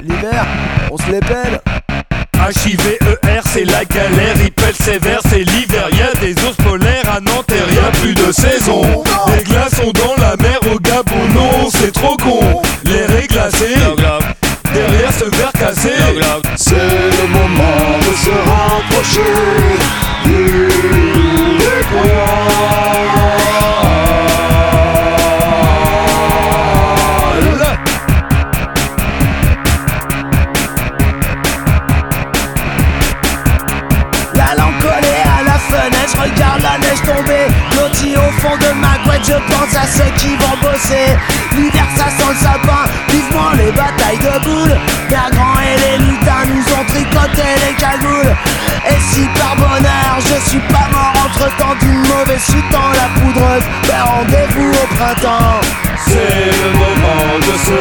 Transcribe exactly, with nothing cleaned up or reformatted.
l'hiver, on se les pèle. H I V E R, c'est la galère, il pèle sévère, c'est l'hiver. Y'a des ours polaires à Nanterre, y'a plus de saison. Les glaçons dans la mer au Gabon, non, c'est trop con. L'air est glacé, derrière ce verre cassé. C'est le moment de se rapprocher du étoile. La lampe collée à la fenêtre, je regarde la neige tomber. Blotti au fond de ma couette, je pense à ceux qui vont bosser. L'hiver ça sent le sapin, vivement les batailles de boules. Bergrand et les lutins nous ont tricoté les cagoules. Et si par bonheur je suis pas mort entre temps d'une mauvaise chute dans la poudreuse, ben rendez-vous au printemps. C'est le moment de se